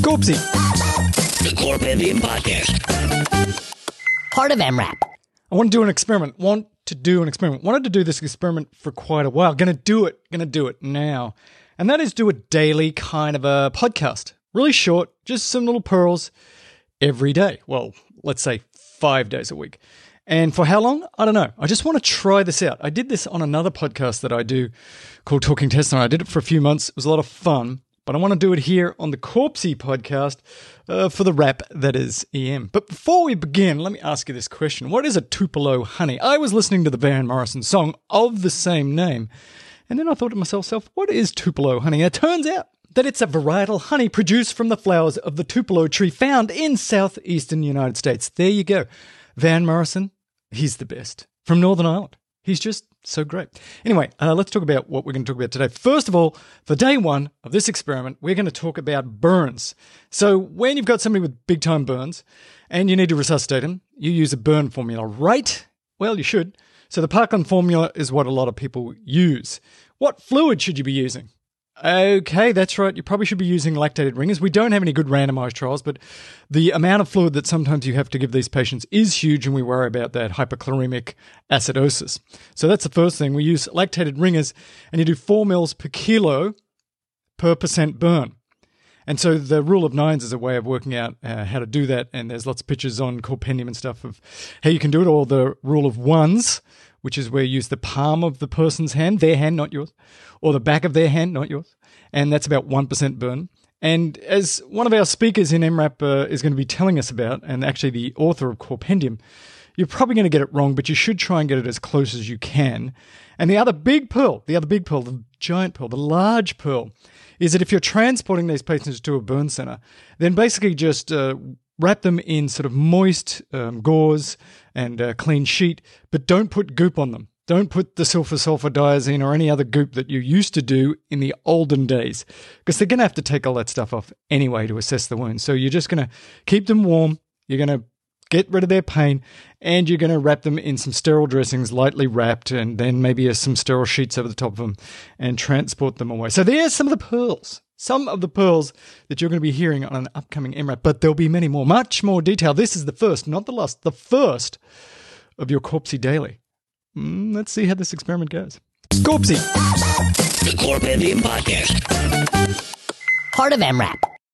Scorpsy. The Corpendium Podcast. Part of MRAP. I want to do an experiment. Wanted to do this experiment for quite a while. Gonna do it now. And that is do a daily kind of a podcast. Really short, just some little pearls every day. Well, let's say 5 days a week. And for how long? I don't know. I just want to try this out. I did this on another podcast that I do called Talking Tesla. I did it for a few months. It was a lot of fun. But I want to do it here on the Corpsey podcast for the rap that is EM. But before we begin, let me ask you this question. What is a Tupelo honey? I was listening to the Van Morrison song of the same name. And then I thought to myself, what is Tupelo honey? It turns out that it's a varietal honey produced from the flowers of the Tupelo tree found in southeastern United States. There you go. Van Morrison, he's the best. From Northern Ireland. He's just so great. Anyway, let's talk about what we're going to talk about today. First of all, for day one of this experiment, we're going to talk about burns. So when you've got somebody with big-time burns and you need to resuscitate them, you use a burn formula, right? Well, you should. So the Parkland formula is what a lot of people use. What fluid should you be using? Okay, that's right. You probably should be using lactated ringers. We don't have any good randomized trials, but the amount of fluid that sometimes you have to give these patients is huge, and we worry about that hypochloremic acidosis. So that's the first thing. We use lactated ringers, and you do 4 mils per kilo per percent burn. And so the rule of nines is a way of working out how to do that, and there's lots of pictures on Corpendium and stuff of how you can do it, or the rule of ones, which is where you use the palm of the person's hand, their hand, not yours, or the back of their hand, not yours, and that's about 1% burn. And as one of our speakers in MRAP is going to be telling us about, and actually the author of Corpendium, you're probably going to get it wrong, but you should try and get it as close as you can. And the other big pearl, the giant pearl, the large pearl, is that if you're transporting these patients to a burn center, then basically just wrap them in sort of moist gauze and a clean sheet, but don't put goop on them. Don't put the sulfur-diazine or any other goop that you used to do in the olden days, because they're going to have to take all that stuff off anyway to assess the wound. So you're just going to keep them warm, you're going to get rid of their pain, and you're going to wrap them in some sterile dressings, lightly wrapped, and then maybe some sterile sheets over the top of them, and transport them away. So there's some of the pearls. Some of the pearls that you're going to be hearing on an upcoming MRAP, but there'll be many more, much more detail. This is the first, not the last, the first of your Corpsey Daily. Let's see how this experiment goes. Corpsey. The Corpendium Podcast. Part of MRAP.